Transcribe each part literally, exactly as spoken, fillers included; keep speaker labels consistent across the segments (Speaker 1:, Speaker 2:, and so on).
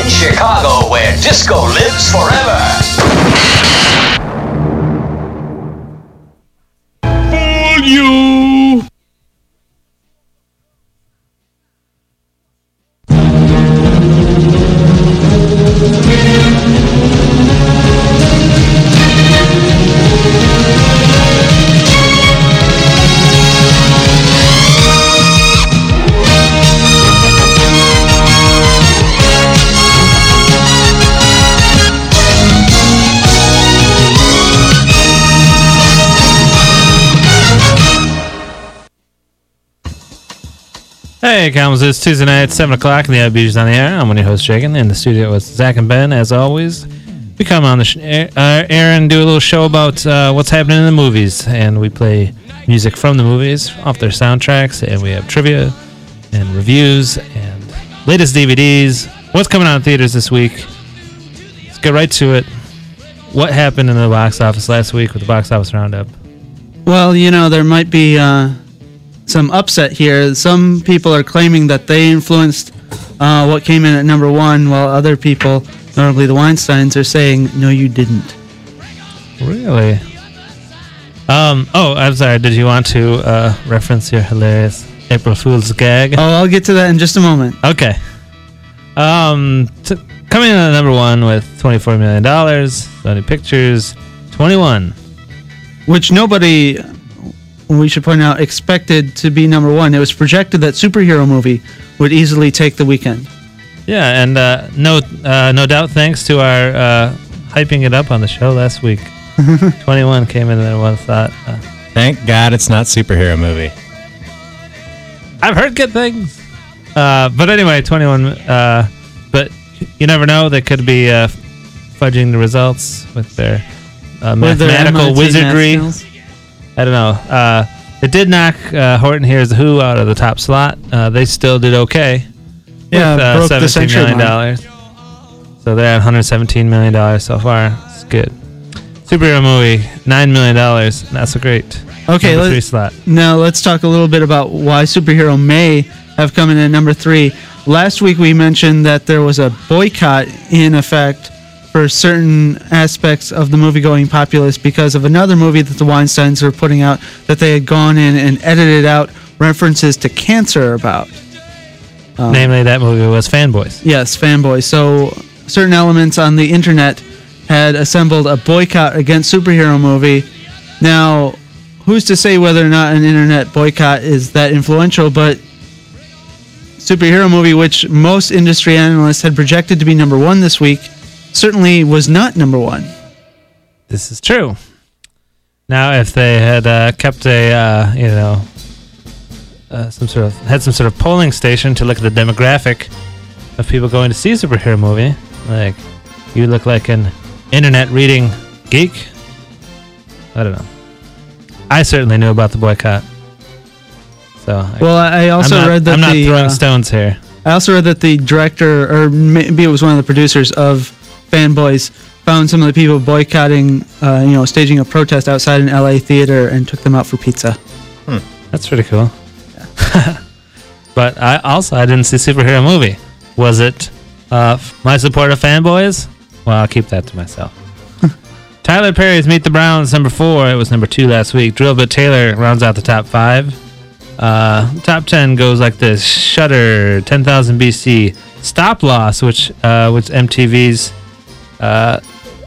Speaker 1: in Chicago, where disco lives forever.
Speaker 2: Fool you!
Speaker 3: Hey, Calms, it's Tuesday night, seven o'clock, and the Outbeaters on the air. I'm one of your hosts, Jagan. In the studio with Zach and Ben, as always. We come on the sh- air, uh, air and do a little show about uh, what's happening in the movies, and we play music from the movies off their soundtracks, and we have trivia and reviews and latest D V Ds. What's coming out in theaters this week? Let's get right to it. What happened in the box office last week with the box office roundup?
Speaker 4: Well, you know, there might be uh, some upset here. Some people are claiming that they influenced uh, what came in at number one, while other people, notably the Weinsteins, are saying, no, you didn't.
Speaker 3: Really? Um. Oh, I'm sorry. Did you want to uh, reference your hilarious April Fool's gag?
Speaker 4: Oh, I'll get to that in just a moment.
Speaker 3: Okay. Um, t- coming in at number one with twenty-four million dollars, Sony Pictures, twenty-one.
Speaker 4: Which nobody, we should point out, expected to be number one. It was projected that superhero movie would easily take the weekend.
Speaker 3: Yeah, and uh, no, uh, no doubt, thanks to our uh, hyping it up on the show last week. twenty-one came in at one thought. Uh,
Speaker 5: Thank God it's not superhero movie.
Speaker 3: I've heard good things. Uh, but anyway, twenty-one. Uh, but you never know; they could be uh, fudging the results with their uh,
Speaker 4: With their
Speaker 3: mathematical
Speaker 4: M I T
Speaker 3: wizardry.
Speaker 4: math skills.
Speaker 3: I don't know. Uh, it did knock uh, Horton Hears the Who out of the top slot. Uh, they still did okay.
Speaker 4: Yeah,
Speaker 3: with, uh,
Speaker 4: broke the
Speaker 3: seventeen
Speaker 4: century
Speaker 3: million
Speaker 4: mark.
Speaker 3: dollars. So they're at one hundred seventeen million dollars so far. It's good. Superhero movie, nine million dollars. Not so great.
Speaker 4: Okay,
Speaker 3: Number three
Speaker 4: let's,
Speaker 3: slot.
Speaker 4: now let's talk a little bit about why superhero may have come in at number three. Last week we mentioned that there was a boycott in effect for certain aspects of the movie-going populace because of another movie that the Weinsteins were putting out that they had gone in and edited out references to cancer about. Um,
Speaker 3: Namely, that movie was Fanboys.
Speaker 4: Yes, Fanboys. So certain elements on the internet had assembled a boycott against superhero movie. Now, who's to say whether or not an internet boycott is that influential, but superhero movie, which most industry analysts had projected to be number one this week, certainly was not number one.
Speaker 3: This is true. Now, if they had uh, kept a, uh, you know, uh, some sort of had some sort of polling station to look at the demographic of people going to see a superhero movie, like you look like an internet reading geek. I don't know. I certainly knew about the boycott. So I,
Speaker 4: Well, I also
Speaker 3: I'm not,
Speaker 4: read that
Speaker 3: I'm not
Speaker 4: the
Speaker 3: throwing
Speaker 4: uh,
Speaker 3: stones here.
Speaker 4: I also read that the director, or maybe it was one of the producers of Fanboys, found some of the people boycotting, uh, you know, staging a protest outside an L A theater and took them out for pizza.
Speaker 3: Hmm. That's pretty cool. Yeah. But I also I didn't see superhero movie. Was it uh, my support of Fanboys? Well, I'll keep that to myself. Tyler Perry's Meet the Browns, number four. It was number two last week. Drill Bit Taylor rounds out the top five. Uh, top ten goes like this: Shudder, ten thousand B C, Stop Loss, which uh, which M T V's. Uh,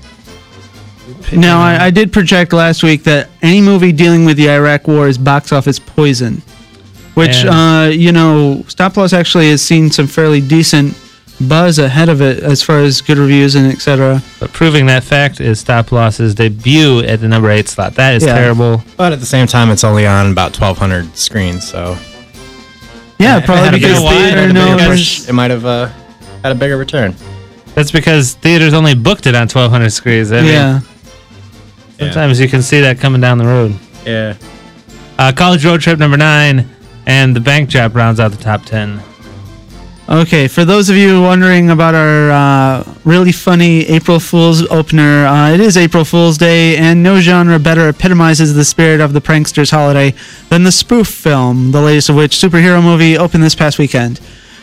Speaker 4: Now, I, I did project last week that any movie dealing with the Iraq War is box office poison, which,
Speaker 3: And-
Speaker 4: uh, you know, Stop Loss actually has seen some fairly decent buzz ahead of it as far as good reviews and et cetera.
Speaker 3: But proving that fact is Stop Loss's debut at the number eight slot. That is
Speaker 4: Yeah.
Speaker 3: terrible.
Speaker 5: But at the same time, it's only on about twelve hundred screens, so
Speaker 4: Yeah,
Speaker 5: if it
Speaker 4: probably
Speaker 5: had a
Speaker 4: because
Speaker 5: bigger wide,
Speaker 4: theater
Speaker 5: had a bigger
Speaker 4: knows.
Speaker 5: push, it might have uh, had a bigger return.
Speaker 3: That's because theaters only booked it on twelve hundred screens. I mean,
Speaker 4: Yeah.
Speaker 3: sometimes you can see that coming down the road.
Speaker 5: Yeah.
Speaker 3: Uh, College Road Trip number nine, and The Bank Job rounds out the top ten.
Speaker 4: Okay, for those of you wondering about our uh, really funny April Fool's opener, uh, it is April Fool's Day, and no genre better epitomizes the spirit of the prankster's holiday than the spoof film, the latest of which, Superhero Movie, opened this past weekend.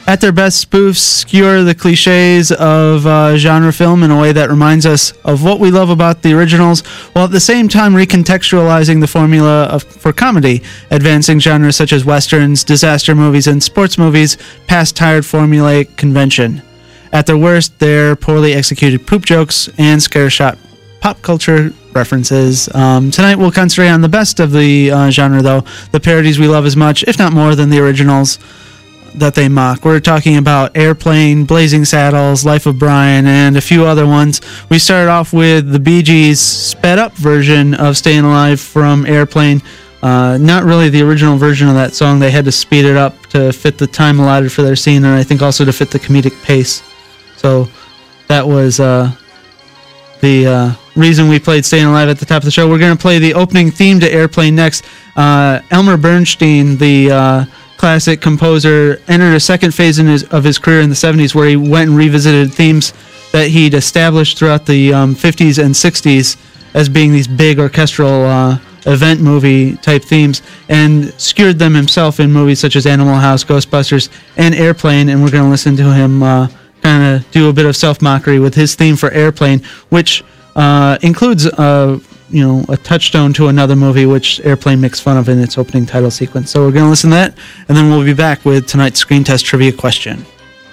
Speaker 4: At their best, spoofs skewer the cliches of uh, genre film in a way that reminds us of what we love about the originals, while at the same time recontextualizing the formula of, for comedy, advancing genres such as westerns, disaster movies, and sports movies past tired formulaic convention. At their worst, they're poorly executed poop jokes and scare-shot pop culture references. Um, tonight we'll concentrate on the best of the uh, genre, though, the parodies we love as much, if not more, than the originals that they mock. We're talking about Airplane, Blazing Saddles, Life of Brian, and a few other ones. We started off with the Bee Gees' sped-up version of Staying Alive from Airplane. Uh, not really the original version of that song. They had to speed it up to fit the time allotted for their scene, and I think also to fit the comedic pace. So that was uh, the uh, reason we played Staying Alive at the top of the show. We're going to play the opening theme to Airplane next. Uh, Elmer Bernstein, the uh, classic composer, entered a second phase in his, of his career in the seventies, where he went and revisited themes that he'd established throughout the um, fifties and sixties as being these big orchestral uh, event movie type themes, and skewered them himself in movies such as Animal House, Ghostbusters, and Airplane. And we're going to listen to him uh, kind of do a bit of self-mockery with his theme for Airplane, which uh, includes uh, you know, a touchstone to another movie, which Airplane makes fun of in its opening title sequence. So we're going to listen to that, and then we'll be back with tonight's screen test trivia question.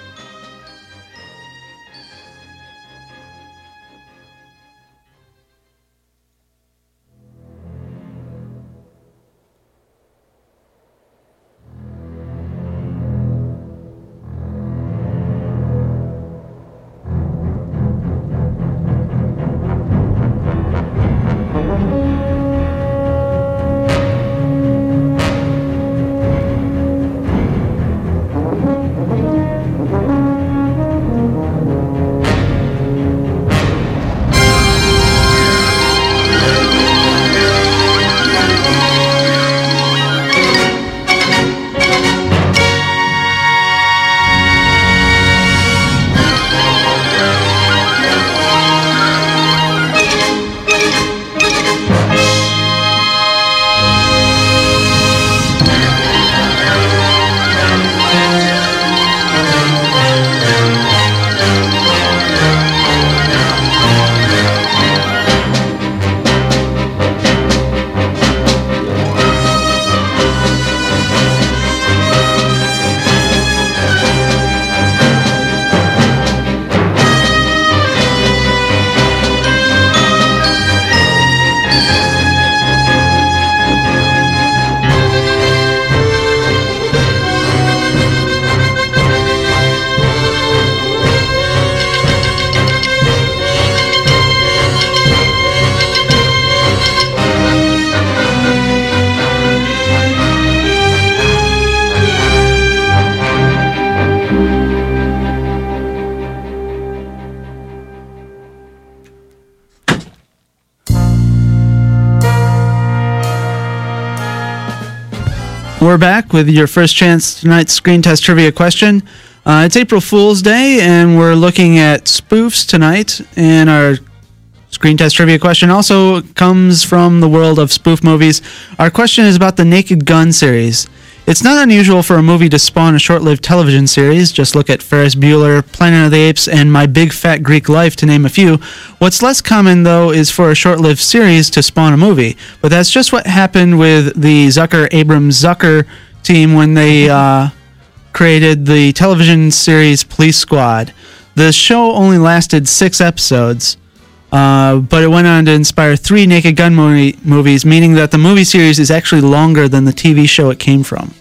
Speaker 4: We're back with your first chance tonight's screen test trivia question. Uh, it's April Fool's Day, and we're looking at spoofs tonight. And our screen test trivia question also comes from the world of spoof movies. Our question is about the Naked Gun series. It's not unusual for a movie to spawn a short-lived television series. Just look at Ferris Bueller, Planet of the Apes, and My Big Fat Greek Life, to name a few. What's less common, though, is for a short-lived series to spawn a movie. But that's just what happened with the Zucker-Abrams-Zucker team when they uh, created the television series Police Squad. The show only lasted six episodes, uh, but it went on to inspire three Naked Gun movie, movies, meaning that the movie series is actually longer than the T V show it came from.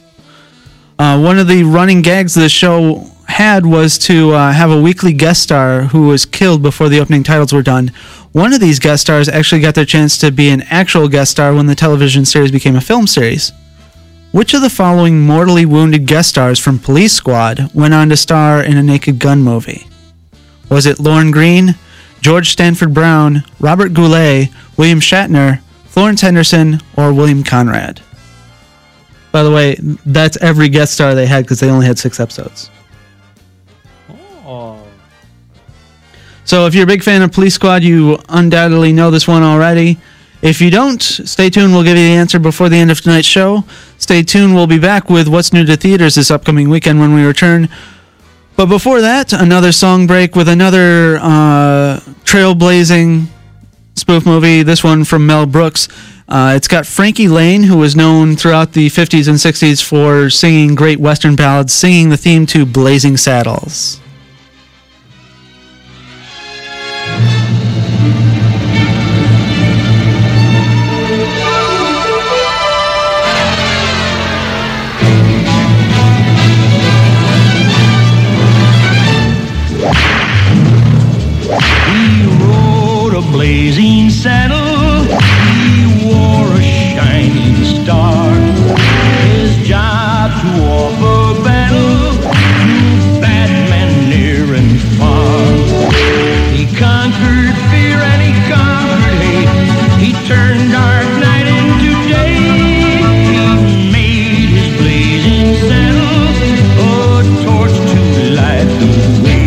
Speaker 4: Uh, one of the running gags the show had was to uh, have a weekly guest star who was killed before the opening titles were done. One of these guest stars actually got their chance to be an actual guest star when the television series became a film series. Which of the following mortally wounded guest stars from Police Squad went on to star in a Naked Gun movie? Was it Lorne Greene, George Stanford Brown, Robert Goulet, William Shatner, Florence Henderson, or William Conrad? By the way, that's every guest star they had because they only had six episodes.
Speaker 3: Oh.
Speaker 4: So if you're a big fan of Police Squad, you undoubtedly know this one already. If you don't, stay tuned. We'll give you the answer before the end of tonight's show. Stay tuned. We'll be back with what's new to theaters this upcoming weekend when we return. But before that, another song break with another uh, trailblazing spoof movie, this one from Mel Brooks. Uh, it's got Frankie Lane, who was known throughout the fifties and sixties for singing great Western ballads, singing the theme to Blazing Saddles.
Speaker 2: He rode a blazing saddle, he wore a shining star. His job to offer battle to bad men near and far. He conquered fear and he conquered hate. He turned dark night into day. He made his blazing saddle a torch to light the way.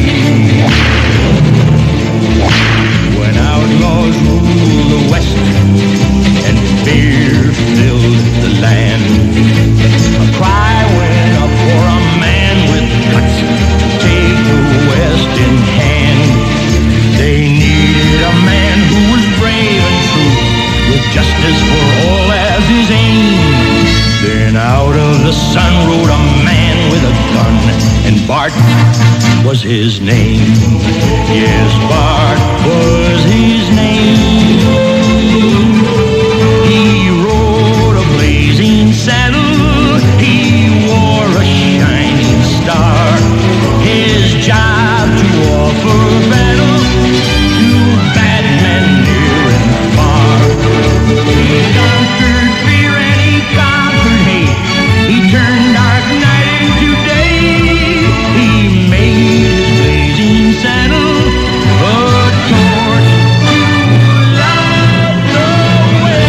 Speaker 2: When outlaws ruled the West and fear filled the land, a cry went up for a man with guts to take the West in hand. They needed a man who was brave and true, with justice for all as his aim. Then out of the sun rode a man with a gun, and Bart was his name. Yes, Bart was his name. He rode a blazing saddle, he wore a shining star. His job to offer battle to bad men near and far. He conquered fear and he conquered hate. He turned dark night into day. He made his blazing saddle a torch to light the way.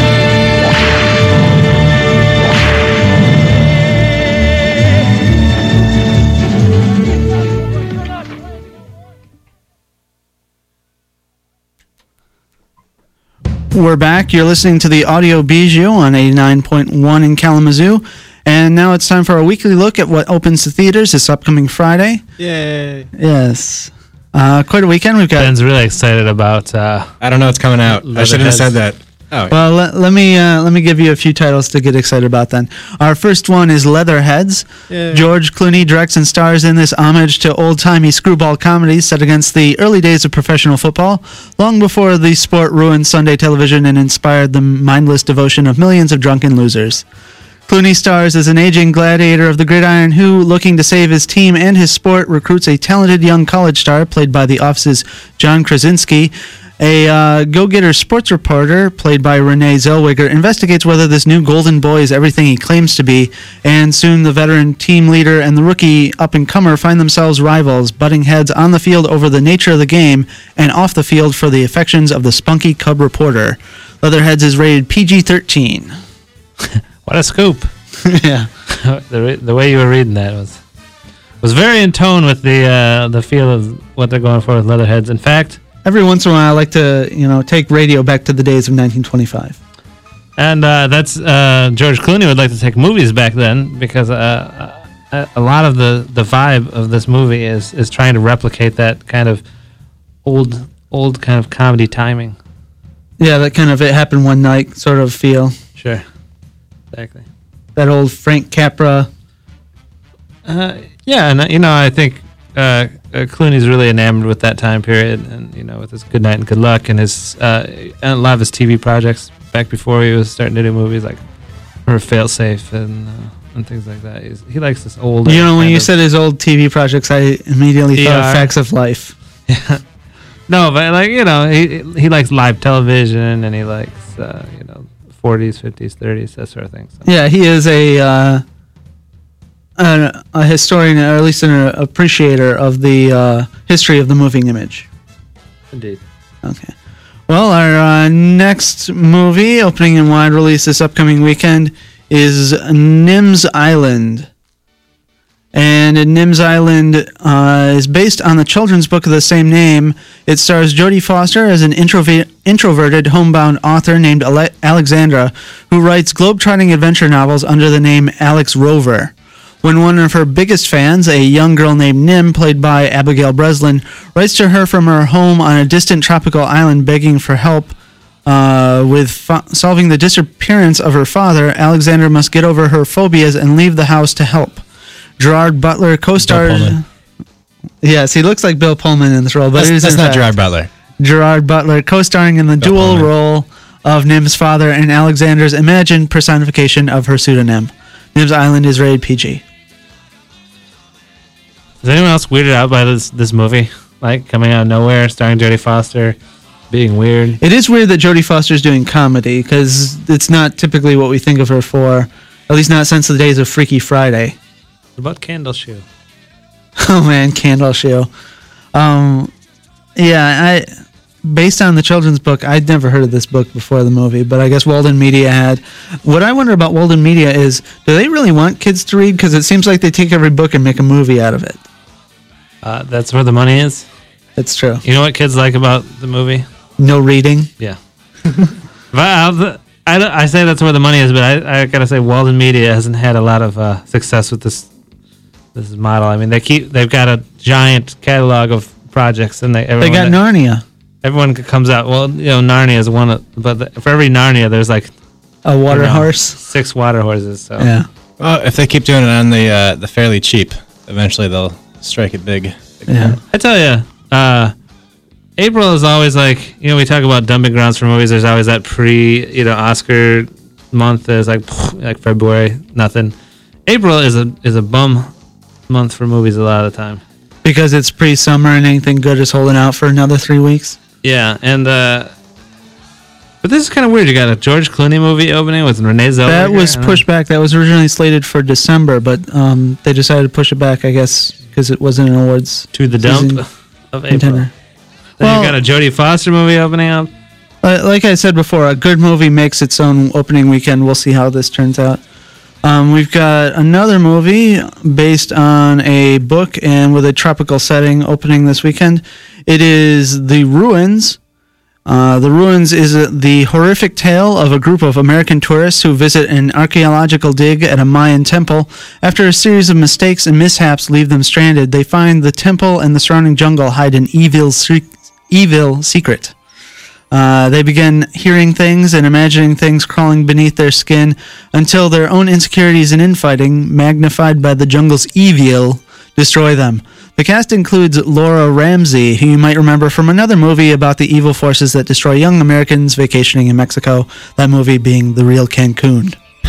Speaker 4: We're back. You're listening to the Audio Bijou on eighty-nine point one in Kalamazoo. And now it's time for our weekly look at what opens the theaters this upcoming Friday.
Speaker 5: Yay.
Speaker 4: Yes. Uh, quite a weekend. We've got.
Speaker 3: Ben's really excited about. Uh,
Speaker 5: I don't know what's coming out. I shouldn't have said that. Oh,
Speaker 4: Well, let, let me uh, let me give you a few titles to get excited about then. Our first one is Leatherheads.
Speaker 5: Yay.
Speaker 4: George Clooney directs and stars in this homage to old-timey screwball comedies set against the early days of professional football, long before the sport ruined Sunday television and inspired the mindless devotion of millions of drunken losers. Clooney stars as an aging gladiator of the gridiron who, looking to save his team and his sport, recruits a talented young college star played by The Office's John Krasinski. A uh, go-getter sports reporter, played by Renee Zellweger, investigates whether this new golden boy is everything he claims to be, and soon the veteran team leader and the rookie up-and-comer find themselves rivals, butting heads on the field over the nature of the game and off the field for the affections of the spunky cub reporter. Leatherheads is rated P G thirteen.
Speaker 3: what a scoop!
Speaker 4: Yeah.
Speaker 3: the re- the way you were reading that was was very in tone with the uh, the feel of what they're going for with Leatherheads. In fact.
Speaker 4: Every once in a while, I like to, you know, take radio back to the days of nineteen twenty-five.
Speaker 3: And uh, that's uh, George Clooney would like to take movies back then because uh, a, a lot of the, the vibe of this movie is is trying to replicate that kind of old old kind of comedy timing.
Speaker 4: Yeah, that kind of it happened one night sort of feel.
Speaker 3: Sure, exactly.
Speaker 4: That old Frank Capra.
Speaker 3: Uh, yeah, and uh, you know, I think uh, uh, Clooney's really enamored with that time period, and you know, with his Good Night and Good Luck, and his uh, and a lot of his T V projects back before he was starting to do movies like or Failsafe and uh, and things like that. He's, he likes this old.
Speaker 4: You know, when you said his old T V projects, I immediately thought of Facts of Life.
Speaker 3: Yeah. No, but like you know, he he likes live television, and he likes uh, you know, forties, fifties, thirties, that sort of thing. So.
Speaker 4: Yeah, he is a. Uh, A, a historian, or at least an appreciator of the uh, history of the moving image.
Speaker 3: Indeed.
Speaker 4: Okay. Well, our uh, next movie, opening in wide release this upcoming weekend, is Nims Island. And Nims Island uh, is based on the children's book of the same name. It stars Jodie Foster as an introver- introverted, homebound author named Ale- Alexandra, who writes globe-trotting adventure novels under the name Alex Rover. when one of her biggest fans, a young girl named Nim, played by Abigail Breslin, writes to her from her home on a distant tropical island begging for help uh, with fo- solving the disappearance of her father. Alexandra must get over her phobias and leave the house to help. Gerard Butler co-stars... Yes, he looks like Bill Pullman in this role, but
Speaker 5: That's,
Speaker 4: it is
Speaker 5: that's
Speaker 4: in
Speaker 5: not
Speaker 4: fact
Speaker 5: Gerard Butler.
Speaker 4: Gerard Butler co-starring in the
Speaker 5: Bill
Speaker 4: dual
Speaker 5: Pullman.
Speaker 4: role of Nim's father and Alexandra's imagined personification of her pseudonym. Nim's Island is rated P G.
Speaker 3: Is anyone else weirded out by this this movie? Like coming out of nowhere, starring Jodie Foster, being weird.
Speaker 4: It is weird that Jodie Foster's doing comedy because it's not typically what we think of her for, at least not since the days of Freaky Friday.
Speaker 3: What about Candle Shoe?
Speaker 4: Oh man, Candle Shoe. Um, yeah, I based on the children's book, I'd never heard of this book before the movie, but I guess Walden Media had. What I wonder about Walden Media is, do they really want kids to read? Because it seems like they take every book and make a movie out of it.
Speaker 3: Uh, that's where the money is.
Speaker 4: That's true.
Speaker 3: You know what kids like about the movie?
Speaker 4: No reading.
Speaker 3: Yeah. but I, I, don't- I say that's where the money is, but I, I gotta say Walden Media hasn't had a lot of uh, success with this this model. I mean, they keep they've got a giant catalog of projects, and they
Speaker 4: They
Speaker 3: everyone
Speaker 4: got
Speaker 3: that-
Speaker 4: Narnia,
Speaker 3: everyone comes out. Well, you know, Narnia is one, of, but the, for every Narnia, there's like
Speaker 4: a water
Speaker 3: you know,
Speaker 4: horse.
Speaker 3: six water horses. So
Speaker 4: Yeah.
Speaker 5: Well, if they keep doing it on the uh, the fairly cheap, eventually they'll strike it big.
Speaker 4: Yeah.
Speaker 3: I tell you, uh, April is always like, you know, we talk about dumping grounds for movies. There's always that pre, you know, Oscar month. There's like, like February, nothing. April is a is a bum month for movies a lot of the time.
Speaker 4: Because it's pre-summer and anything good is holding out for another three weeks.
Speaker 3: Yeah, and uh, but this is kind of weird. You got a George Clooney movie opening with Renee Zellweger.
Speaker 4: That was
Speaker 3: and-
Speaker 4: pushed back. That was originally slated for December, but um, they decided to push it back, I guess, because it wasn't an awards
Speaker 3: to the dump
Speaker 4: season
Speaker 3: of April.
Speaker 4: contender.
Speaker 3: Then
Speaker 4: Well-
Speaker 3: you got a Jodie Foster movie opening up.
Speaker 4: Uh, like I said before, a good movie makes its own opening weekend. We'll see how this turns out. Um, we've got another movie based on a book and with a tropical setting opening this weekend. It is The Ruins. Uh, the Ruins is uh, the horrific tale of a group of American tourists who visit an archaeological dig at a Mayan temple. After a series of mistakes and mishaps leave them stranded, they find the temple and the surrounding jungle hide an evil, se- evil secret. Uh, they begin hearing things and imagining things crawling beneath their skin until their own insecurities and infighting, magnified by the jungle's evil, destroy them. The cast includes Laura Ramsey, who you might remember from another movie about the evil forces that destroy young Americans vacationing in Mexico, that movie being The Real Cancun.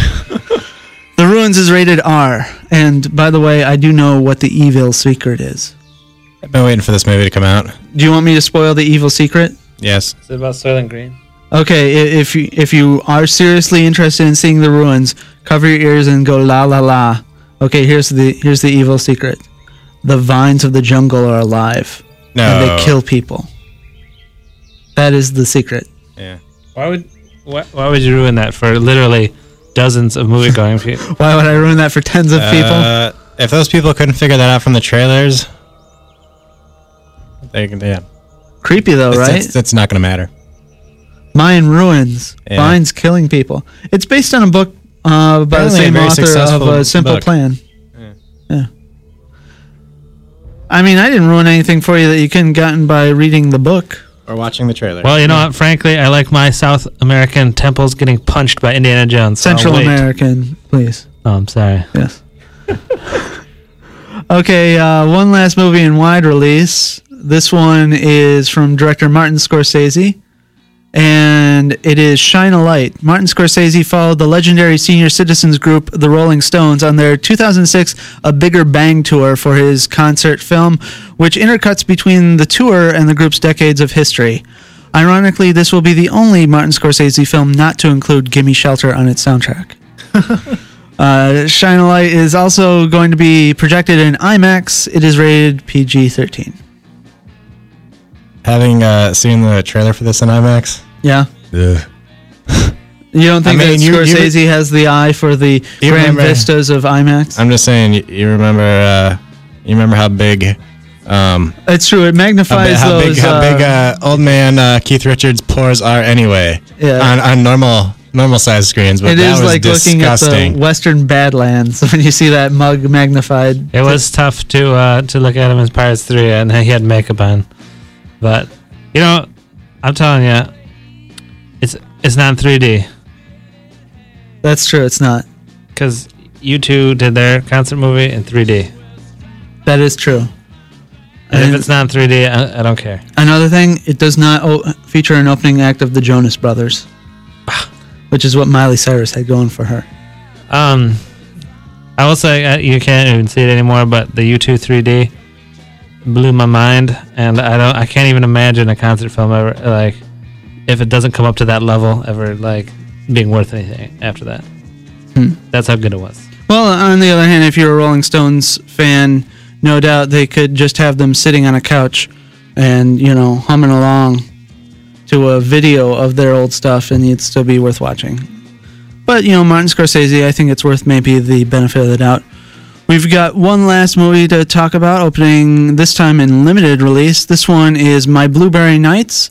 Speaker 4: The Ruins is rated R, and by the way, I do know what the evil secret is.
Speaker 5: I've been waiting for this movie to come out.
Speaker 4: Do you want me to spoil the evil secret?
Speaker 5: Yes.
Speaker 3: Is it about Soylent Green?
Speaker 4: Okay, i- if you if you are seriously interested in seeing The Ruins, cover your ears and go la la la. Okay, here's the here's the evil secret. The vines of the jungle are alive.
Speaker 5: No.
Speaker 4: And they kill people. That is the secret.
Speaker 5: Yeah.
Speaker 3: Why would why, why would you ruin that for literally dozens of movie going people?
Speaker 4: Why would I ruin that for tens of people?
Speaker 5: Uh, if those people couldn't figure that out from the trailers, they can. Yeah.
Speaker 4: Creepy though,
Speaker 5: It's,
Speaker 4: right?
Speaker 5: it's, it's not going to matter.
Speaker 4: Mayan ruins,
Speaker 5: Yeah.
Speaker 4: vines killing people. It's based on a book uh, by the
Speaker 5: Apparently a
Speaker 4: same
Speaker 5: very
Speaker 4: author of
Speaker 5: successful
Speaker 4: A Simple
Speaker 5: book.
Speaker 4: Plan.
Speaker 5: Yeah.
Speaker 4: Yeah. I mean, I didn't ruin anything for you that you couldn't gotten by reading the book.
Speaker 5: Or watching the trailer.
Speaker 3: Well, you know what? Frankly, I like my South American temples getting punched by Indiana Jones. so I'll
Speaker 4: Central
Speaker 3: wait.
Speaker 4: American, please.
Speaker 3: Oh, I'm sorry.
Speaker 4: Yes. Okay, uh, one last movie in wide release. This one is from director Martin Scorsese, and it is Shine a Light. Martin Scorsese followed the legendary senior citizens group, the Rolling Stones, on their two thousand six A Bigger Bang tour for his concert film, which intercuts between the tour and the group's decades of history. Ironically, this will be the only Martin Scorsese film not to include Gimme Shelter on its soundtrack. Uh, Shine a Light is also going to be projected in IMAX. It is rated P G thirteen.
Speaker 5: Having uh, seen the trailer for this in IMAX.
Speaker 4: Yeah.
Speaker 5: Ugh.
Speaker 4: You don't think
Speaker 5: I mean,
Speaker 4: that
Speaker 5: you- you
Speaker 4: Scorsese
Speaker 5: re-
Speaker 4: has the eye for the
Speaker 5: You
Speaker 4: grand
Speaker 5: remember-
Speaker 4: vistas of IMAX?
Speaker 5: I'm just saying. You, you remember? Uh, you remember how big? Um,
Speaker 4: It's true. It
Speaker 5: how,
Speaker 4: magnifies
Speaker 5: big, how
Speaker 4: those.
Speaker 5: big? How
Speaker 4: uh,
Speaker 5: big? Uh, old man uh, Keith Richards' pores are anyway.
Speaker 4: Yeah.
Speaker 5: On, on normal normal size screens, but
Speaker 4: It
Speaker 5: that
Speaker 4: is
Speaker 5: was
Speaker 4: like looking at
Speaker 5: disgusting.
Speaker 4: the Western Badlands when you see that mug magnified.
Speaker 3: It was tough to uh, to look at him as Pirates three, and he had makeup on. But you know, I'm telling you, it's it's not three D
Speaker 4: That's true. It's not.
Speaker 3: because U two did their concert movie in three D,
Speaker 4: That is true.
Speaker 3: and
Speaker 4: And
Speaker 3: if it's not three D, I, I don't care.
Speaker 4: another thing, it does not o- feature an opening act of the Jonas Brothers, which is what Miley Cyrus had going for her.
Speaker 3: Um, I will say uh, you can't even see it anymore, but the U two three D blew my mind, and I don't, I can't even imagine a concert film ever like if it doesn't come up to that level ever like being worth anything after that.
Speaker 4: Hmm.
Speaker 3: That's how good it was.
Speaker 4: Well, on the other hand, if you're a Rolling Stones fan, no doubt they could just have them sitting on a couch and, you know, humming along to a video of their old stuff, and it'd still be worth watching. But, you know, Martin Scorsese, I think it's worth maybe the benefit of the doubt. We've got one last movie to talk about, opening this time in limited release. This one is My Blueberry Nights.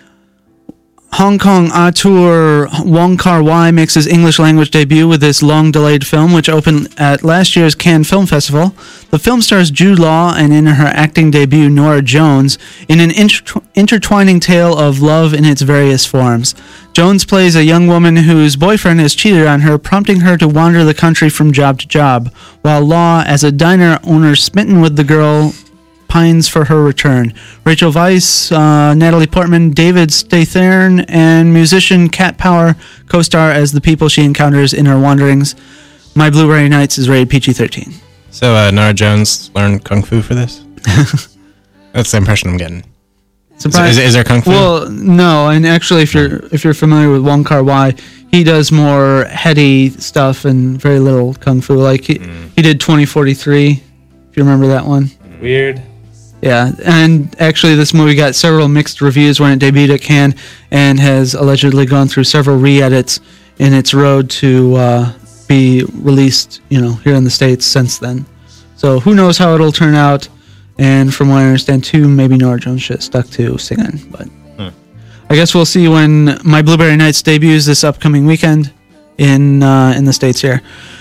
Speaker 4: Hong Kong auteur Wong Kar-wai makes his English language debut with this long-delayed film, which opened at last year's Cannes Film Festival. The film stars Jude Law and in her acting debut Nora Jones in an inter- intertwining tale of love in its various forms. Jones plays a young woman whose boyfriend has cheated on her, prompting her to wander the country from job to job, while Law, as a diner owner smitten with the girl, pines for her return. Rachel Weisz, uh, Natalie Portman, David Strathairn, and musician Cat Power co-star as the people she encounters in her wanderings. My Blueberry Nights is rated P G thirteen.
Speaker 5: So uh, Nora Jones learned kung fu for this? That's the impression I'm getting. Is, is, is there kung fu?
Speaker 4: Well, no, and actually, if you're if you're familiar with Wong Kar-wai, he does more heady stuff and very little kung fu. Like he, mm. he did twenty forty-three, if you remember that one.
Speaker 3: Weird.
Speaker 4: Yeah, and actually this movie got several mixed reviews when it debuted at Cannes and has allegedly gone through several re-edits in its road to uh, be released, you know, here in the States since then. So who knows how it'll turn out, and from what I understand too, maybe Nora Jones should have stuck to singing, but hmm. I guess we'll see when My Blueberry Nights debuts this upcoming weekend in uh, in the States here.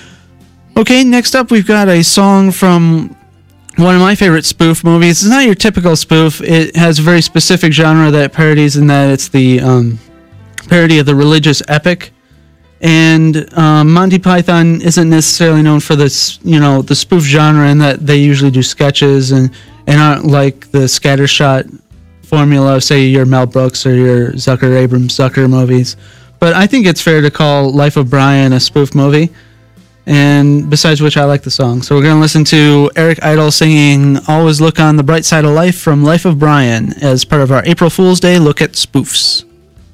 Speaker 4: Okay, next up we've got a song from one of my favorite spoof movies. It's not your typical spoof. It has a very specific genre that it parodies, in that it's the um, parody of the religious epic. And um, Monty Python isn't necessarily known for this, you know, the spoof genre, in that they usually do sketches and, and aren't like the scattershot formula of, say, your Mel Brooks or your Zucker Abrams Zucker movies. But I think it's fair to call Life of Brian a spoof movie. And besides which, I like the song. So we're going to listen to Eric Idle singing Always Look on the Bright Side of Life from Life of Brian as part of our April Fool's Day look at spoofs.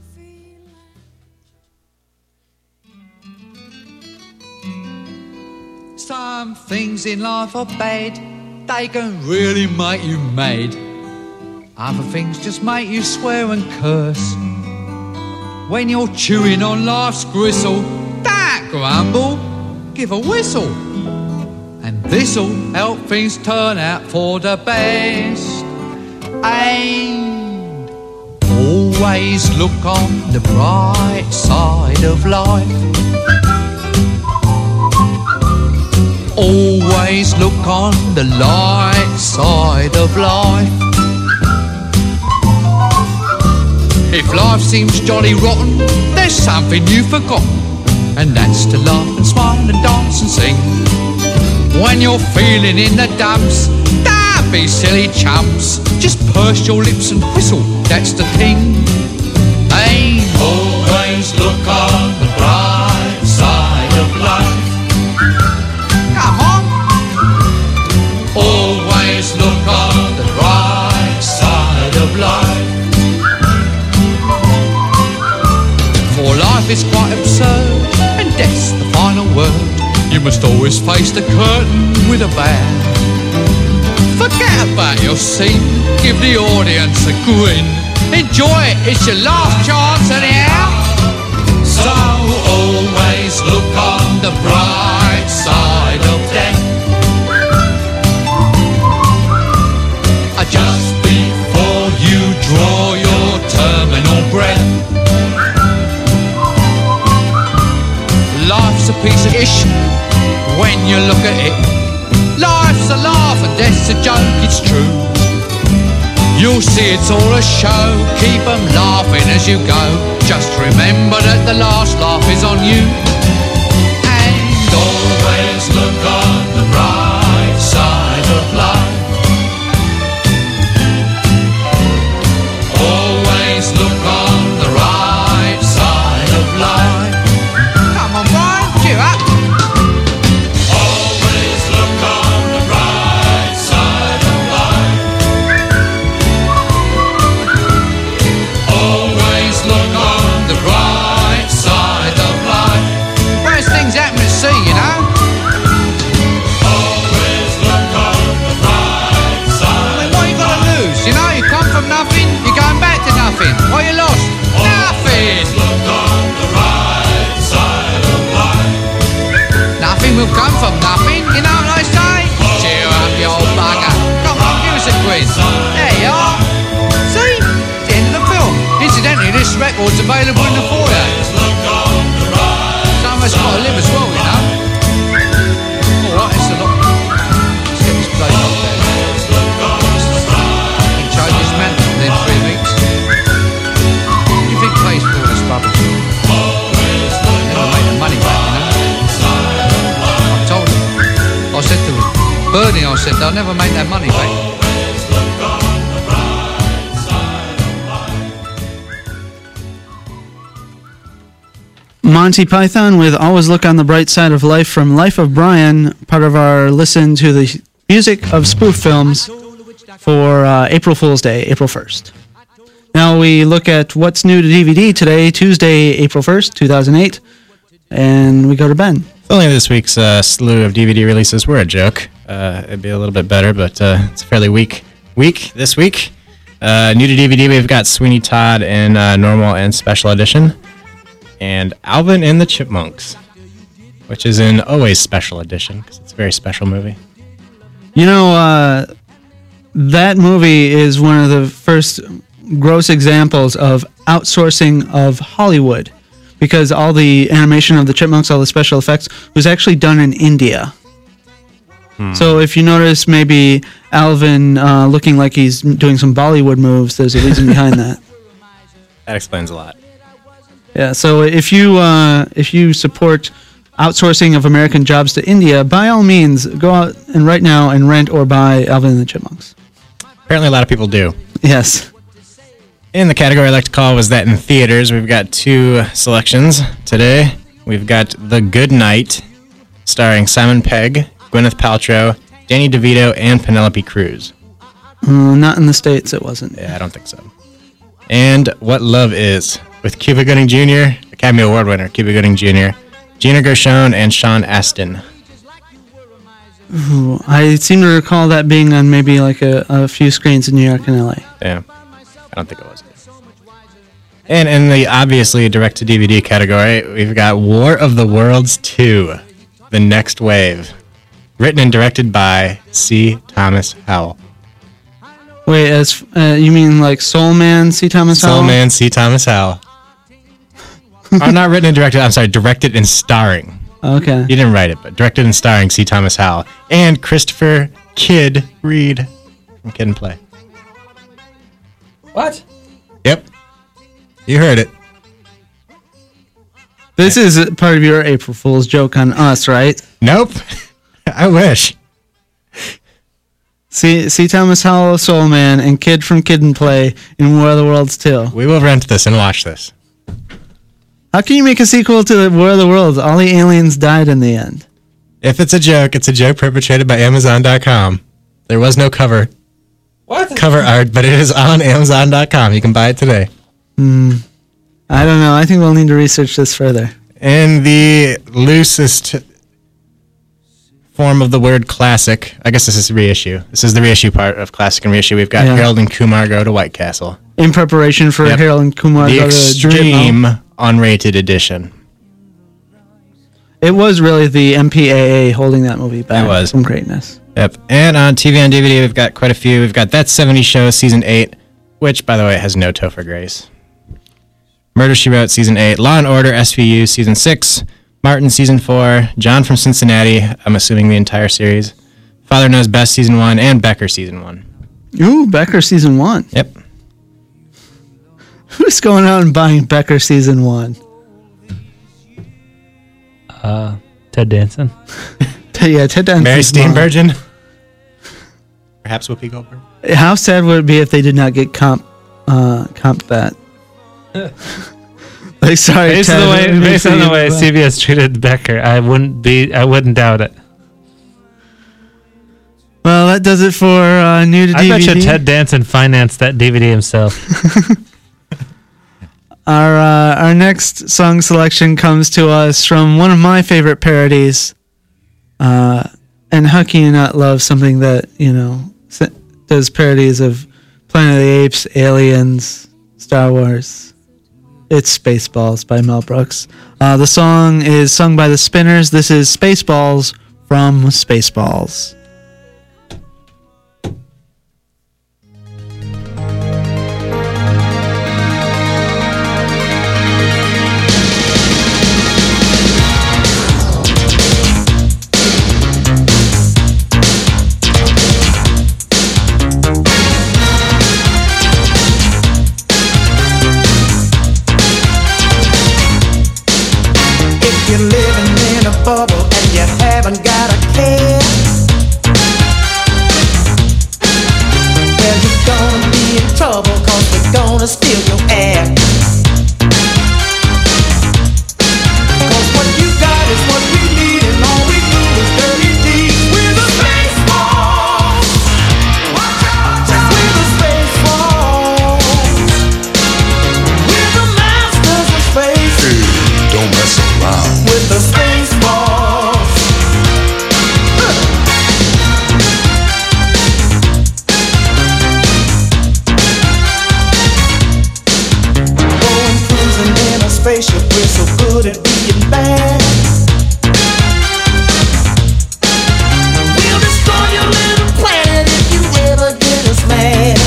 Speaker 6: Some things in life are bad, they can really make you mad. Other things just make you swear and curse. When you're chewing on life's gristle, don't grumble, give a whistle, and this'll help things turn out for the best. And always look on the bright side of life. Always look on the light side of life. If life seems jolly rotten, there's something you've forgotten, and that's to laugh and smile and dance and sing. When you're feeling in the dumps, don't be silly chumps, just purse your lips and whistle, that's the thing. Hey, always look on the bright side of life. Come on. Always look on the bright side of life. For life is quite absurd, and death's the final word. You must always face the curtain with a bow. Forget about your scene, give the audience a grin. Enjoy it, it's your last chance anyhow. So always look on the bright side of death. Just before you draw your terminal breath. look at it. Life's a laugh and death's a joke, it's true. You'll see it's all a show, keep 'em laughing as you go. Just remember that the last laugh is on you. And always look on the bright side of life. Always look on the right side of life. Come on, Brian, cheer up. Always look on the right side of life. Always look on the right side of life. Worst things happen at sea, you know. Always look on the right side. I mean, what you got to lose? You know, you come from nothing, you're going back to nothing. What you lost? Nothing. Look on the right side of life. Nothing will come from nothing. You know what I say? Cheer up, you old bugger. Come on, give us a quiz. There you are. See? It's the end of the film. Incidentally, this record's available in the foyer. Some of us got to live as well, you know. Alright, it's a lot. Let's get this place up there. You can charge this man within three weeks. What do you think pays for all this rubbish? Never make the money back, you know. I told him. I said to Bernie, I said, they'll never make that money back.
Speaker 4: Monty Python with Always Look on the Bright Side of Life from Life of Brian, part of our listen to the music of spoof films for uh, April Fool's Day, April first. Now we look at what's new to D V D today, Tuesday, April first, two thousand eight, and we go to Ben.
Speaker 5: If only this week's uh, slew of D V D releases were a joke. Uh, it'd be a little bit better, but uh, it's a fairly weak week this week. Uh, new to D V D, we've got Sweeney Todd in uh, normal and special edition, and Alvin and the Chipmunks, which is in always special edition because it's a very special movie.
Speaker 4: You know, uh, that movie is one of the first gross examples of outsourcing of Hollywood, because all the animation of the Chipmunks, all the special effects, was actually done in India. Hmm. So if you notice maybe Alvin uh, looking like he's doing some Bollywood moves, there's a reason behind that.
Speaker 5: That explains a lot.
Speaker 4: Yeah, so if you uh, if you support outsourcing of American jobs to India, by all means, go out and right now and rent or buy Alvin and the Chipmunks.
Speaker 5: Apparently a lot of people do.
Speaker 4: Yes.
Speaker 5: In the category I like to call Was That in Theaters, we've got two selections today. We've got The Good Night, starring Simon Pegg, Gwyneth Paltrow, Danny DeVito, and Penelope Cruz.
Speaker 4: Uh, not in the States, it wasn't.
Speaker 5: Yeah, I don't think so. And What Love Is, with Cuba Gooding Junior, Academy Award winner Cuba Gooding Junior, Gina Gershon, and Sean Astin.
Speaker 4: Ooh, I seem to recall that being on maybe like a, a few screens in New York and L A.
Speaker 5: Yeah, I don't think it was. And in the obviously direct-to-D V D category, we've got War of the Worlds two, The Next Wave, written and directed by C. Thomas Howell.
Speaker 4: Wait, as uh, you mean like Soul Man C. Thomas Howell?
Speaker 5: Soul Man C. Thomas Howell. Oh, not written and directed, I'm sorry, directed and starring.
Speaker 4: Okay.
Speaker 5: He didn't write it, but directed and starring C. Thomas Howell. And Christopher Kid Reed from Kid and Play.
Speaker 3: What?
Speaker 5: Yep. You heard it.
Speaker 4: This is part of your April Fool's joke on us, right?
Speaker 5: Nope. I wish.
Speaker 4: See, see Thomas Howell, Soul Man, and Kid from Kid and Play in War of the Worlds two.
Speaker 5: We will rent this and watch this.
Speaker 4: How can you make a sequel to War of the Worlds? All the aliens died in the end.
Speaker 5: If it's a joke, it's a joke perpetrated by Amazon dot com. There was no cover.
Speaker 3: What?
Speaker 5: Cover art, but it is on Amazon dot com. You can buy it today.
Speaker 4: Hmm. I don't know. I think we'll need to research this further.
Speaker 5: In the loosest form of the word classic, I guess this is reissue. This is the reissue part of classic and reissue. We've got
Speaker 4: Yeah.
Speaker 5: Harold and Kumar Go to White Castle.
Speaker 4: In preparation for
Speaker 5: Yep.
Speaker 4: Harold and Kumar.
Speaker 5: The
Speaker 4: go to
Speaker 5: extreme
Speaker 4: Gitmo.
Speaker 5: unrated edition.
Speaker 4: It was really the M P A A holding that movie back
Speaker 5: It was.
Speaker 4: from greatness.
Speaker 5: Yep. And on T V and D V D, we've got quite a few. We've got That seventies Show, Season eight, which, by the way, has no Topher Grace. Murder, She Wrote, Season eight. Law and Order, S V U, Season six. Martin season four, John from Cincinnati, I'm assuming the entire series, Father Knows Best season one, and Becker season one.
Speaker 4: Ooh, Becker season one.
Speaker 5: Yep.
Speaker 4: Who's going out and buying Becker season one?
Speaker 3: Uh, Ted Danson.
Speaker 4: Yeah, Ted Danson.
Speaker 5: Mary Steenburgen. Perhaps Whoopi Goldberg.
Speaker 4: How sad would it be if they did not get comp, uh, comp that? Like, sorry,
Speaker 3: Based
Speaker 4: Ted,
Speaker 3: on the way,
Speaker 4: we
Speaker 3: based on the
Speaker 4: figured
Speaker 3: way
Speaker 4: it out.
Speaker 3: C B S treated Becker, I wouldn't be, I wouldn't doubt it.
Speaker 4: Well, that does it for uh, new to
Speaker 3: I
Speaker 4: D V D.
Speaker 3: bet you Ted Danson financed that D V D himself.
Speaker 4: Our uh, our next song selection comes to us from one of my favorite parodies. Uh, and how can you not love something that, you know, s- does parodies of Planet of the Apes, Aliens, Star Wars? It's Spaceballs by Mel Brooks. Uh, the song is sung by the Spinners. This is Spaceballs from Spaceballs.
Speaker 7: If you're living in a bubble and you haven't got a care, well, you're gonna be in trouble, cause we're gonna steal your air. Cause what you got is what we need, and all we do is dirty deeds. We're the Spaceballs. Watch out, watch out. We're the Spaceballs. We're the masters of space.
Speaker 8: Don't mess around.
Speaker 7: With the Spaceballs. Going cruising in a spaceship, we're so good at being bad. We'll destroy your little planet if you ever get us mad.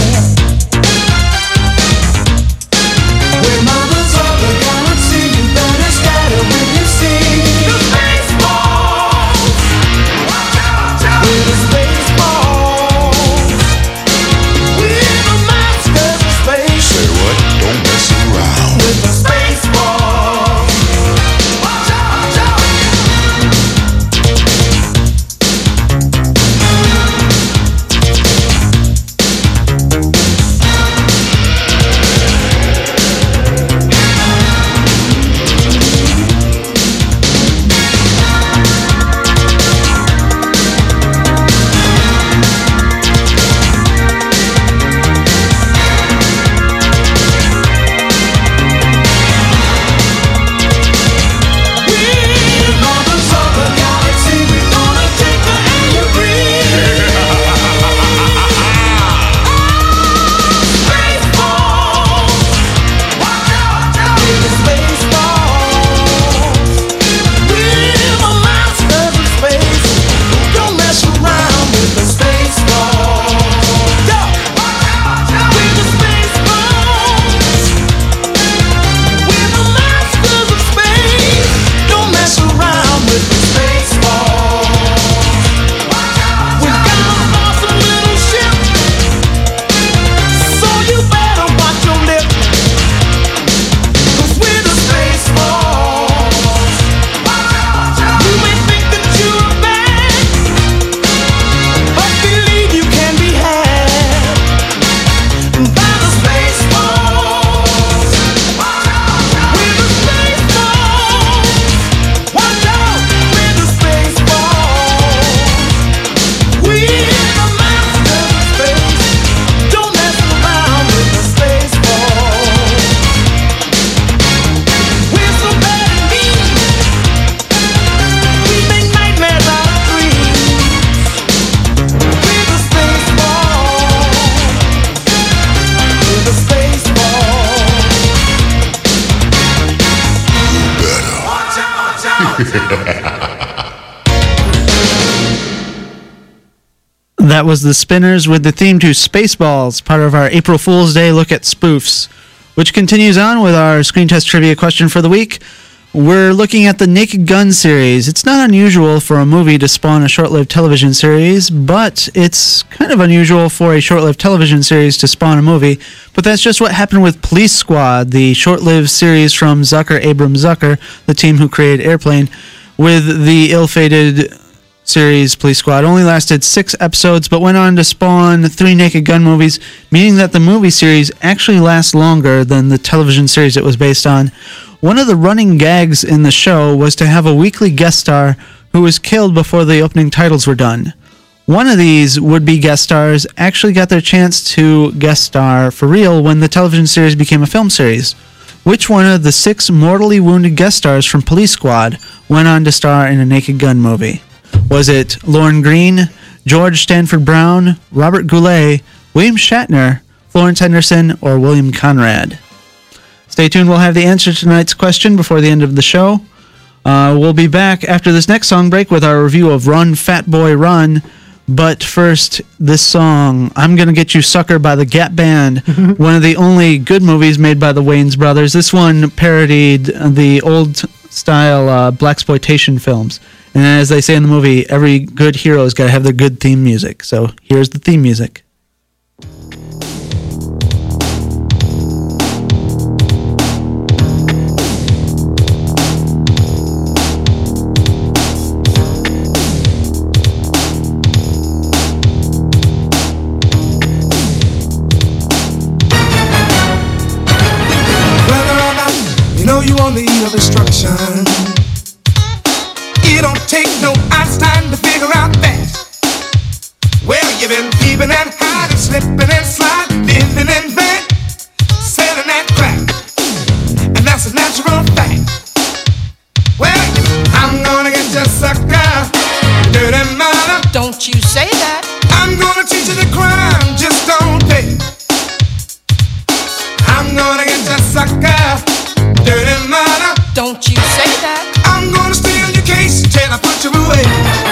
Speaker 7: We're mothers of the galaxy, you better scatter when you see the Spaceballs. Watch out, watch out. We're the Spaceballs. We're the masters of space.
Speaker 8: Say what? Don't mess around.
Speaker 7: With the Spaceballs. Watch out, watch out. We're mothers of the galaxy, we're gonna take the air you breathe. Spaceballs. Watch out, watch out. We're the Spaceballs. We're the masters of space. Don't mess around with the Spaceballs. Yo, watch out, watch out. We're the Spaceballs. We're the masters of space. Don't mess around with the Spaceballs. We've got an awesome little ship, so you better watch your lip, cause we're the Spaceballs. You may think that you're bad, but believe you can be had by the Spaceballs. We're the Spaceballs. Watch out, we're the Spaceballs. We're the masters of space. Don't mess around with the Spaceballs. We're so bad and mean, we make nightmares out of dreams. We're the Spaceballs. We're the Spaceballs. Watch out, watch out.
Speaker 4: That was the Spinners with the theme to Spaceballs, part of our April Fool's Day look at spoofs, which continues on with our screen test trivia question for the week. We're looking at the Naked Gun series. It's not unusual for a movie to spawn a short-lived television series, but it's kind of unusual for a short-lived television series to spawn a movie. But that's just what happened with Police Squad, the short-lived series from Zucker Abrams Zucker, the team who created Airplane, with the ill-fated series Police Squad. Only lasted six episodes, but went on to spawn three Naked Gun movies, meaning that the movie series actually lasts longer than the television series it was based on. One of the running gags in the show was to have a weekly guest star who was killed before the opening titles were done. One of these would-be guest stars actually got their chance to guest star for real when the television series became a film series. Which one of the six mortally wounded guest stars from Police Squad went on to star in a Naked Gun movie? Was it Lorne Greene, George Stanford Brown, Robert Goulet, William Shatner, Florence Henderson, or William Conrad? Stay tuned, we'll have the answer to tonight's question before the end of the show. Uh, we'll be back after this next song break with our review of Run, Fat Boy, Run. But first, this song, I'm Gonna Get You Sucker by the Gap Band, one of the only good movies made by the Wayans brothers. This one parodied the old-style uh, blaxploitation films. And as they say in the movie, every good hero's got to have their good theme music. So here's the theme music.
Speaker 7: You on the eve of destruction. It don't take no Einstein to figure out that. Well, you've been peeping and hiding, slipping and sliding, living in that, selling that crack, and that's a natural fact. Well, I'm gonna get you sucker, dirty mother.
Speaker 9: Don't you say that.
Speaker 7: I'm gonna teach you the crime, just don't pay. I'm gonna get you sucker, dirty mother.
Speaker 9: Don't you say that.
Speaker 7: I'm gonna stay on your case till I put you away.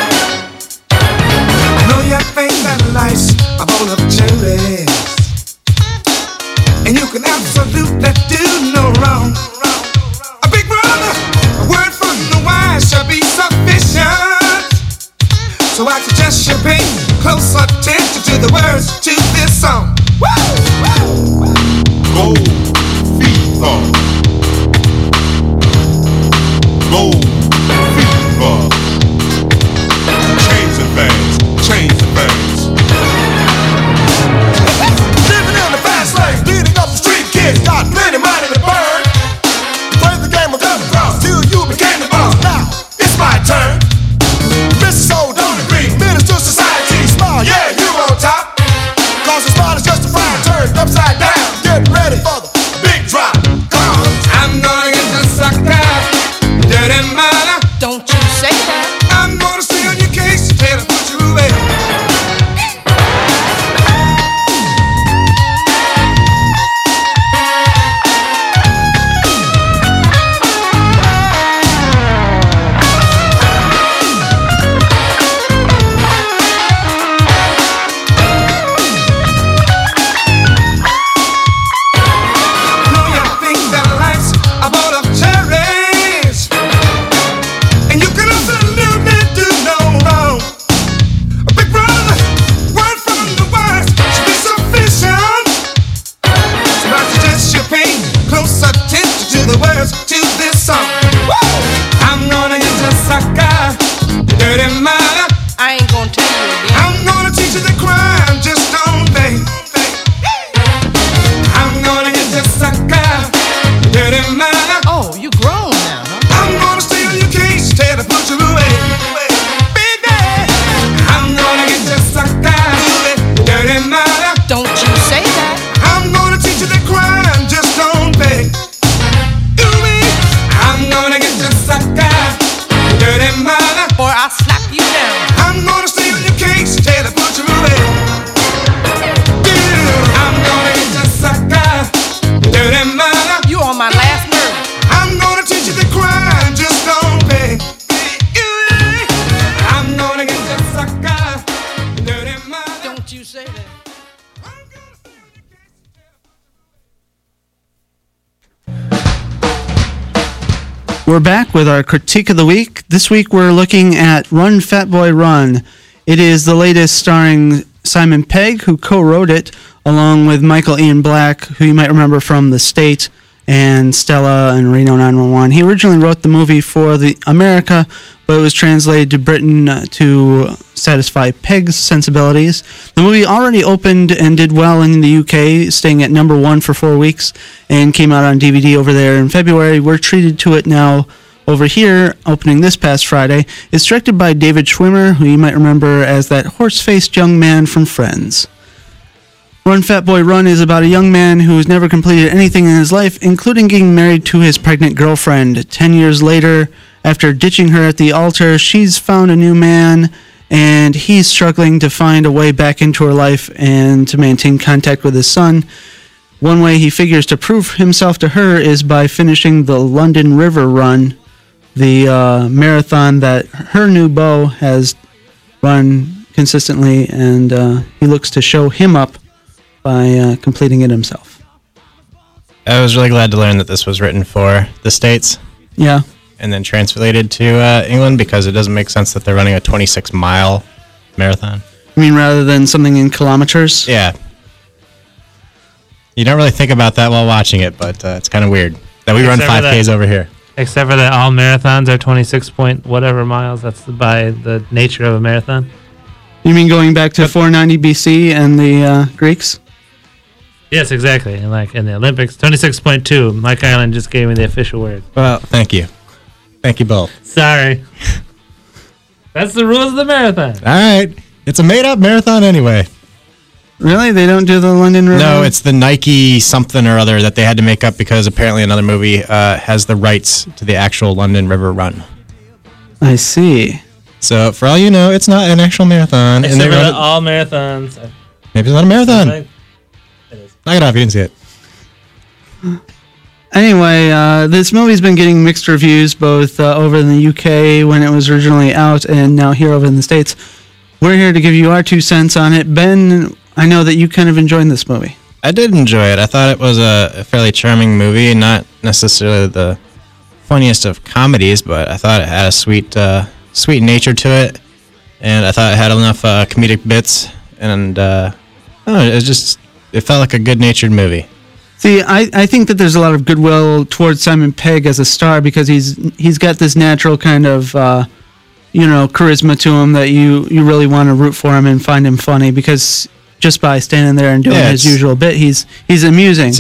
Speaker 7: I know you think that life's a bowl of cherries, and you can absolutely do no wrong. A big brother, a word from the wise shall be sufficient. So I suggest you pay close attention to the words to this song. Woo! Woo!
Speaker 8: Gold fever. Gold fever. Change the things, change the things.
Speaker 7: Living in the fast lane, beating up the street kids, got plenty money to burn. Played the game of double cross till you became the boss. Now it's my turn. Mister Soul don't agree, minister society smile, yeah, you on top. Cause the spot is just
Speaker 4: We're back with our critique of the week. This week we're looking at Run Fat Boy Run. It is the latest starring Simon Pegg, who co-wrote it, along with Michael Ian Black, who you might remember from The State and Stella and Reno nine one one. He originally wrote the movie for the America, but it was translated to Britain uh, to satisfy Pegg's sensibilities. The movie already opened and did well in the U K, staying at number one for four weeks, and came out on D V D over there in February. We're treated to it now over here, opening this past Friday. It's directed by David Schwimmer, who you might remember as that horse-faced young man from Friends. Run Fat Boy Run is about a young man who's never completed anything in his life, including getting married to his pregnant girlfriend. Ten years later, after ditching her at the altar, she's found a new man, and he's struggling to find a way back into her life and to maintain contact with his son. One way he figures to prove himself to her is by finishing the London River Run, the uh, marathon that her new beau has run consistently, and uh, he looks to show him up by uh, completing it himself.
Speaker 5: I was really glad to learn that this was written for the States.
Speaker 4: Yeah.
Speaker 5: And then translated to uh, England, because it doesn't make sense that they're running a twenty-six mile marathon.
Speaker 4: I mean, rather than something in kilometers?
Speaker 5: Yeah. You don't really think about that while watching it, but uh, it's kind of weird that we
Speaker 3: Except
Speaker 5: run five Ks over here.
Speaker 3: Except for that all marathons are twenty-six point whatever miles. That's by the nature of a marathon.
Speaker 4: You mean going back to four ninety B C and the uh, Greeks?
Speaker 3: Yes, exactly. And like in the Olympics, twenty-six point two. Mike Island just gave me the official word.
Speaker 5: Well, thank you. Thank you both.
Speaker 3: Sorry. That's the rules of the marathon.
Speaker 5: All right. It's a made-up marathon anyway.
Speaker 4: Really? They don't do the London River?
Speaker 5: No, it's the Nike something or other that they had to make up because apparently another movie uh, has the rights to the actual London River Run.
Speaker 4: I see.
Speaker 5: So, for all you know, it's not an actual marathon.
Speaker 3: Except
Speaker 5: and they
Speaker 3: for
Speaker 5: run
Speaker 3: the
Speaker 5: it-
Speaker 3: all marathons. are-
Speaker 5: Maybe it's not a marathon.
Speaker 3: It is.
Speaker 5: Knock it off. You didn't see it.
Speaker 4: Anyway, uh, this movie's been getting mixed reviews, both uh, over in the U K when it was originally out and now here over in the States. We're here to give you our two cents on it. Ben, I know that you kind of enjoyed this movie.
Speaker 5: I did enjoy it. I thought it was a, a fairly charming movie, not necessarily the funniest of comedies, but I thought it had a sweet, uh, sweet nature to it, and I thought it had enough uh, comedic bits, and uh, I don't know, it was just it felt like a good-natured movie.
Speaker 4: See, I, I think that there's a lot of goodwill towards Simon Pegg as a star because he's he's got this natural kind of, uh, you know, charisma to him that you, you really want to root for him and find him funny because just by standing there and doing
Speaker 5: Yeah,
Speaker 4: his
Speaker 5: it's-
Speaker 4: usual bit, he's he's amusing.